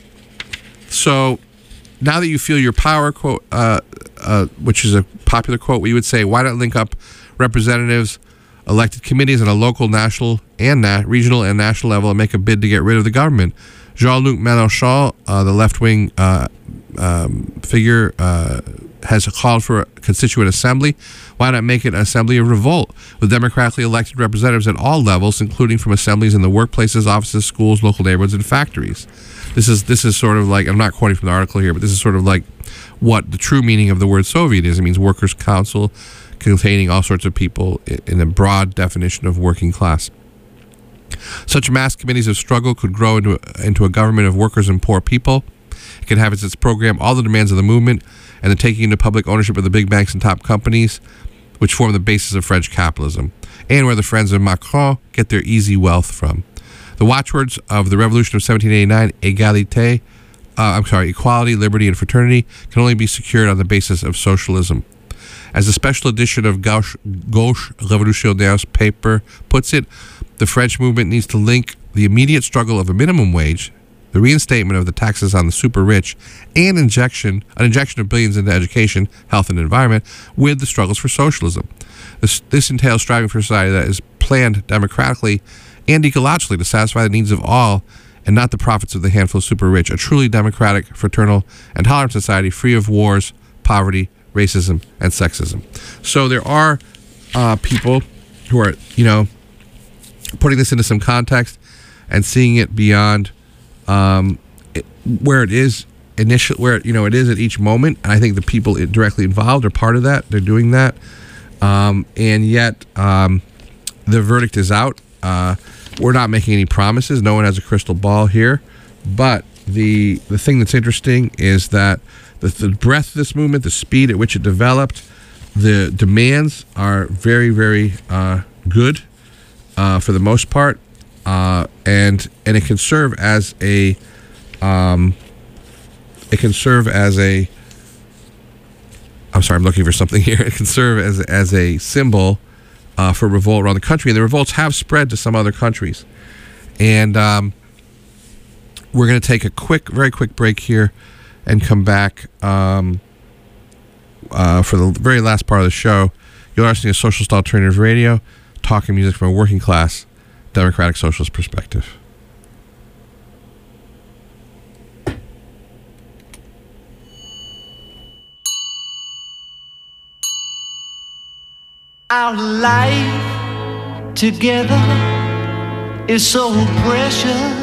so now that you feel your power, quote, uh, uh, which is a popular quote, we would say, why not link up representatives, elected committees at a local, national, and na- regional and national level and make a bid to get rid of the government? Jean-Luc Mélenchon, uh, the left-wing uh, um, figure, uh, has called for a constituent assembly. Why not make it an assembly of revolt with democratically elected representatives at all levels, including from assemblies in the workplaces, offices, schools, local neighborhoods, and factories? This is this is sort of like, I'm not quoting from the article here, but this is sort of like what the true meaning of the word Soviet is. It means workers' council containing all sorts of people in a broad definition of working class. Such mass committees of struggle could grow into a, into a government of workers and poor people. It can have as its program all the demands of the movement and the taking into public ownership of the big banks and top companies, which form the basis of French capitalism, and where the friends of Macron get their easy wealth from. The watchwords of the Revolution of seventeen eighty-nine, égalité, uh, I'm sorry, equality, liberty, and fraternity, can only be secured on the basis of socialism. As a special edition of Gauche, Gauche Révolutionnaires paper puts it, the French movement needs to link the immediate struggle of a minimum wage, the reinstatement of the taxes on the super rich, and injection, an injection of billions into education, health, and environment with the struggles for socialism. This, this entails striving for a society that is planned democratically and ecologically to satisfy the needs of all and not the profits of the handful of super rich. A truly democratic, fraternal, and tolerant society free of wars, poverty, racism, and sexism. So there are uh, people who are, you know, putting this into some context and seeing it beyond um, it, where it is initial where you know it is at each moment, and I think the people directly involved are part of that. They're doing that, um, and yet um, the verdict is out. Uh, we're not making any promises. No one has a crystal ball here, but the the thing that's interesting is that the, the breadth of this movement, the speed at which it developed, the demands are very, very uh, good uh, for the most part, uh, and and it can serve as a um, it can serve as a I'm sorry, I'm looking for something here. It can serve as as a symbol uh, for revolt around the country, and the revolts have spread to some other countries. And um, we're going to take a quick, very quick break here, and come back. Um, Uh, for the very last part of the show. You're listening to Socialist Alternative Radio, talking music from a working class, democratic socialist perspective. Our life together is so precious.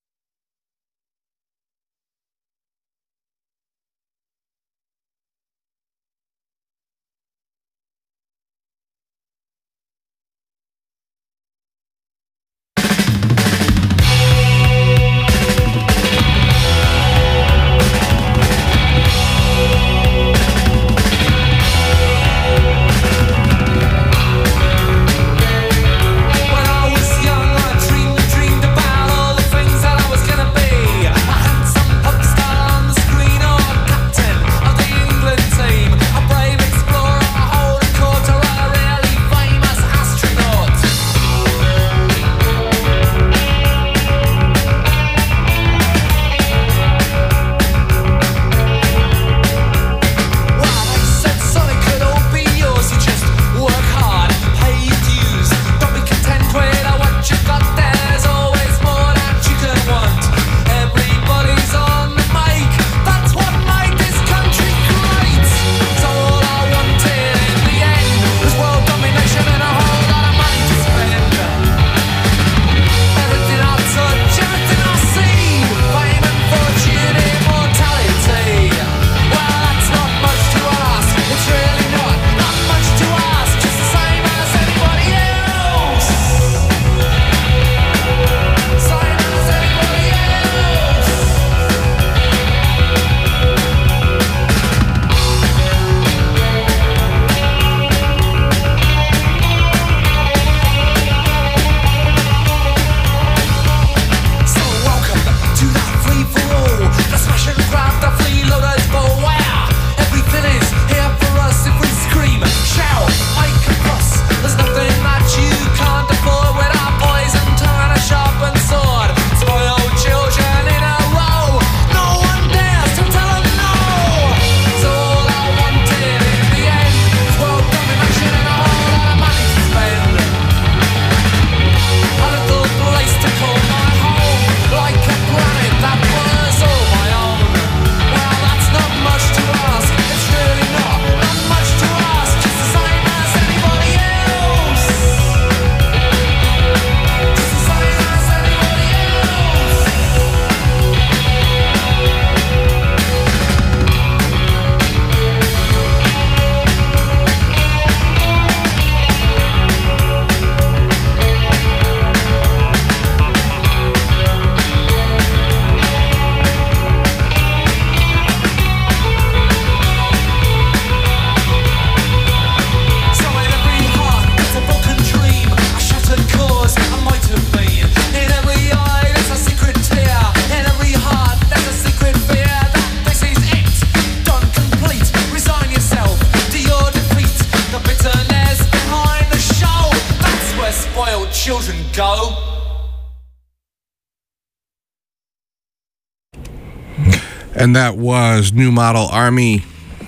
And that was New Model Army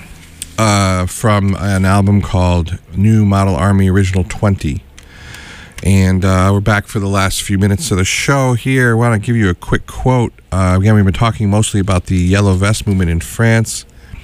uh, from an album called New Model Army Original twenty. And uh, we're back for the last few minutes of the show here. I want to give you a quick quote. Uh, again, we've been talking mostly about the Yellow Vest movement in France.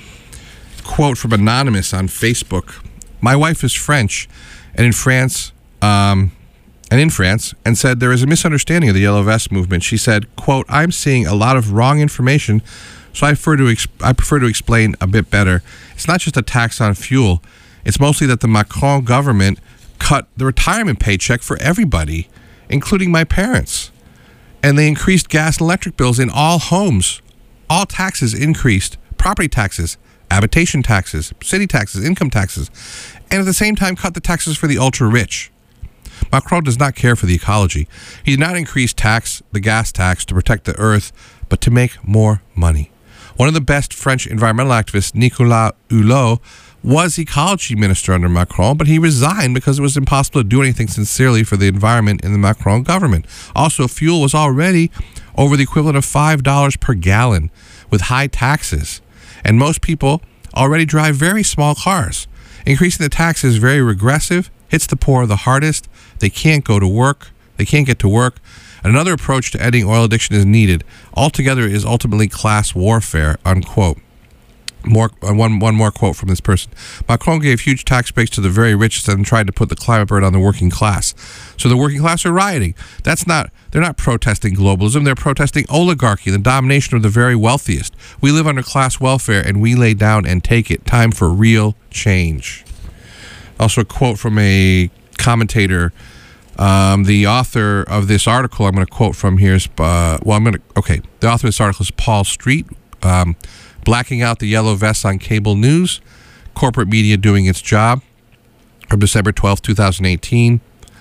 Quote from Anonymous on Facebook. My wife is French, and in France, um, and in France, and said there is a misunderstanding of the Yellow Vest movement. She said, quote, I'm seeing a lot of wrong information So I prefer to ex- I prefer to explain a bit better. It's not just a tax on fuel. It's mostly that the Macron government cut the retirement paycheck for everybody, including my parents. And they increased gas and electric bills in all homes. All taxes increased. Property taxes, habitation taxes, city taxes, income taxes. And at the same time cut the taxes for the ultra-rich. Macron does not care for the ecology. He did not increase tax, the gas tax, to protect the earth, but to make more money. One of the best French environmental activists, Nicolas Hulot, was ecology minister under Macron, but he resigned because it was impossible to do anything sincerely for the environment in the Macron government. Also, fuel was already over the equivalent of five dollars per gallon with high taxes. And most people already drive very small cars. Increasing the tax is very regressive, hits the poor the hardest. They can't go to work. They can't get to work. Another approach to ending oil addiction is needed. Altogether is ultimately class warfare, unquote. More uh, one one more quote from this person. Macron gave huge tax breaks to the very richest and tried to put the climate burden on the working class. So the working class are rioting. That's not they're not protesting globalism. They're protesting oligarchy, the domination of the very wealthiest. We live under class welfare and we lay down and take it. Time for real change. Also a quote from a commentator. Um, the author of this article I'm going to quote from here is uh, well I'm going to okay. The author of this article is Paul Street. Um, Blacking out the yellow vests on cable news, corporate media doing its job, from December twelfth, twenty eighteen.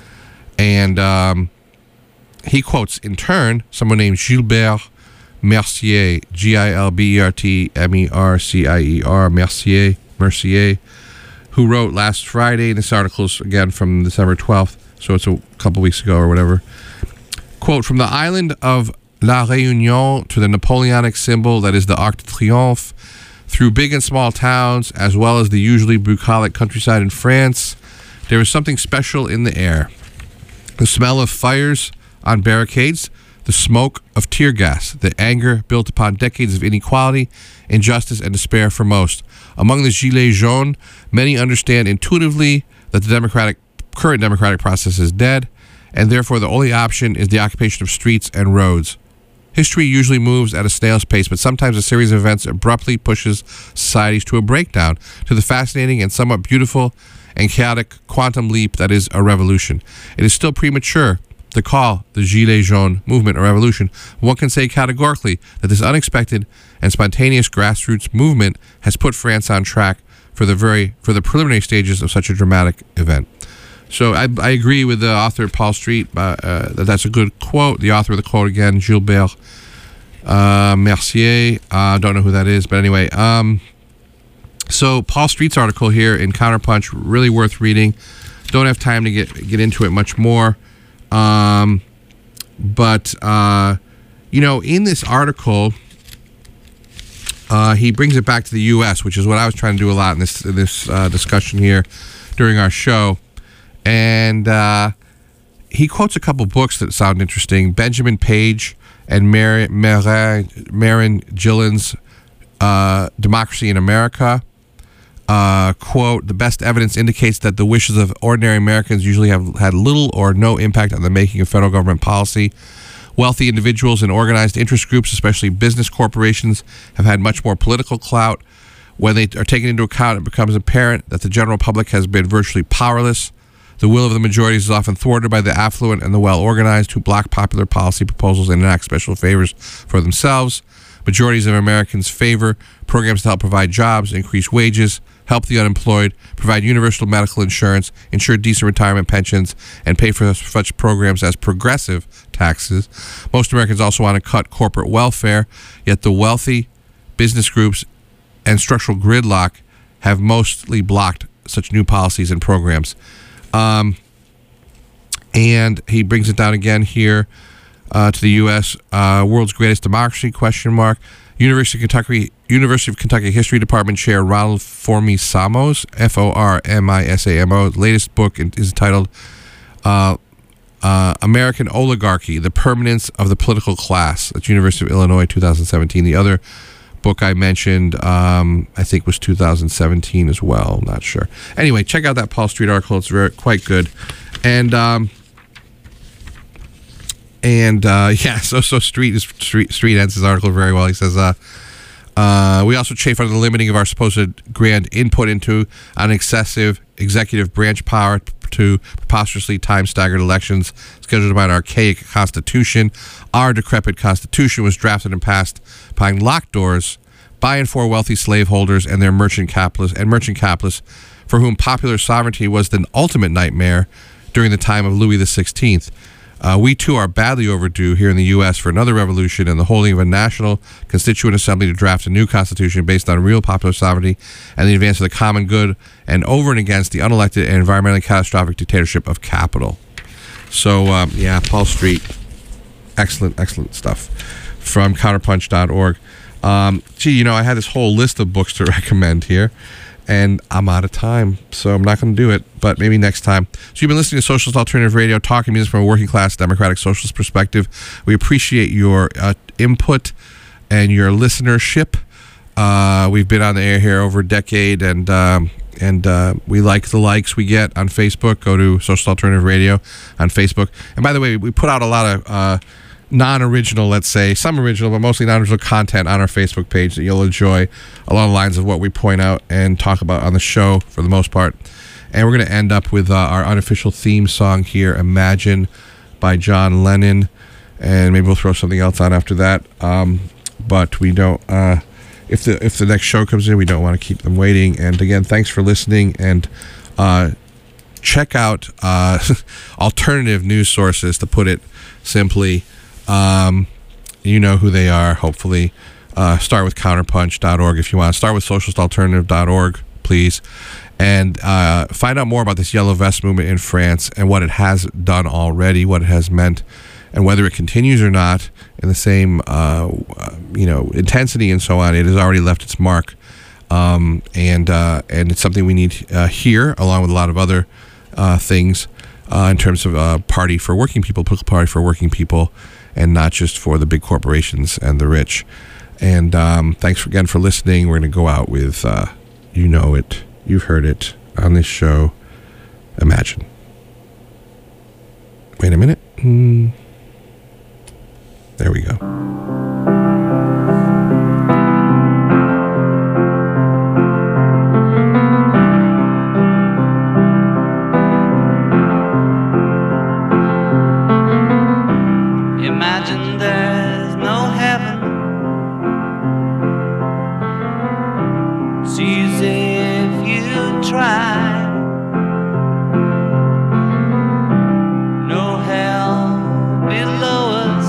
And um, he quotes, in turn, someone named Gilbert Mercier, G I L B E R T M E R C I E R, Mercier, Mercier, who wrote last Friday, this article is, again, from December twelfth, so it's a couple weeks ago or whatever. Quote, from the island of La Réunion to the Napoleonic symbol that is the Arc de Triomphe, through big and small towns, as well as the usually bucolic countryside in France, there is something special in the air. The smell of fires on barricades, the smoke of tear gas, the anger built upon decades of inequality, injustice, and despair for most. Among the Gilets jaunes, many understand intuitively that the democratic current democratic process is dead, and therefore the only option is the occupation of streets and roads. History usually moves at a snail's pace, but sometimes a series of events abruptly pushes societies to a breakdown, to the fascinating and somewhat beautiful and chaotic quantum leap that is a revolution. It is still premature to call the Gilets jaunes movement a revolution. One can say categorically that this unexpected and spontaneous grassroots movement has put France on track for the very for the preliminary stages of such a dramatic event. So I, I agree with the author, Paul Street, uh, uh, that that's a good quote. The author of the quote, again, Gilbert uh, Mercier. I uh, don't know who that is, but anyway. Um, so Paul Street's article here in Counterpunch, really worth reading. Don't have time to get, get into it much more. Um, but, uh, you know, in this article, uh, he brings it back to the U S, which is what I was trying to do a lot in this, in this uh, discussion here during our show. And uh, he quotes a couple books that sound interesting. Benjamin Page and Mar- Marin, Marin Gillen's uh, Democracy in America. Uh, quote, the best evidence indicates that the wishes of ordinary Americans usually have had little or no impact on the making of federal government policy. Wealthy individuals and organized interest groups, especially business corporations, have had much more political clout. When they are taken into account, it becomes apparent that the general public has been virtually powerless. The will of the majorities is often thwarted by the affluent and the well-organized who block popular policy proposals and enact special favors for themselves. Majorities of Americans favor programs to help provide jobs, increase wages, help the unemployed, provide universal medical insurance, ensure decent retirement pensions, and pay for such programs as progressive taxes. Most Americans also want to cut corporate welfare, yet the wealthy, business groups, and structural gridlock have mostly blocked such new policies and programs. Um, and he brings it down again here uh, to the U S Uh, world's greatest democracy, question mark. University of Kentucky University of Kentucky History Department Chair Ronald Formisamos, F O R M I S A M O. Latest book is titled uh, uh, American Oligarchy, The Permanence of the Political Class. That's University of Illinois, two thousand seventeen. The other book I mentioned, um, I think was two thousand seventeen as well. Not sure. Anyway, check out that Paul Street article. It's very quite good. And um, and uh, yeah, so so Street is Street Street ends his article very well. He says, uh, Uh, we also chafe under the limiting of our supposed grand input into an excessive executive branch power to preposterously time-staggered elections scheduled by an archaic constitution. Our decrepit constitution was drafted and passed behind locked doors by and for wealthy slaveholders and their merchant capitalists and merchant capitalists for whom popular sovereignty was the ultimate nightmare during the time of Louis the sixteenth. Uh, we, too, are badly overdue here in the U S for another revolution and the holding of a national constituent assembly to draft a new constitution based on real popular sovereignty and the advance of the common good and over and against the unelected and environmentally catastrophic dictatorship of capital. So, um, yeah, Paul Street, excellent, excellent stuff from counterpunch dot org. Um, gee, you know, I had this whole list of books to recommend here, and I'm out of time, so I'm not going to do it, but maybe next time. So you've been listening to Socialist Alternative Radio, talking music from a working class, democratic, socialist perspective. We appreciate your uh, input and your listenership. Uh, we've been on the air here over a decade, and um, and uh, we like the likes we get on Facebook. Go to Socialist Alternative Radio on Facebook. And by the way, we put out a lot of uh, non-original, let's say, some original, but mostly non-original content on our Facebook page that you'll enjoy along the lines of what we point out and talk about on the show for the most part. And we're going to end up with uh, our unofficial theme song here, Imagine by John Lennon. And maybe we'll throw something else on after that. Um, but we don't, uh, if the if the next show comes in, we don't want to keep them waiting. And again, thanks for listening. And uh, check out uh, alternative news sources, to put it simply. Um, you know who they are, hopefully. Uh, start with counterpunch dot org if you want. Start with socialist alternative dot org, please. And uh, find out more about this Yellow Vest movement in France and what it has done already, what it has meant, and whether it continues or not in the same uh, you know, intensity and so on. It has already left its mark. Um, and, uh, and it's something we need uh, here, along with a lot of other uh, things uh, in terms of a party for working people, political party for working people, and not just for the big corporations and the rich. And um, thanks again for listening. We're going to go out with, uh, you know it, you've heard it on this show, Imagine. Wait a minute. Mm. There we go. Imagine there's no heaven. It's easy if you try. No hell below us,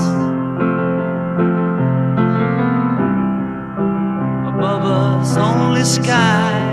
above us only sky.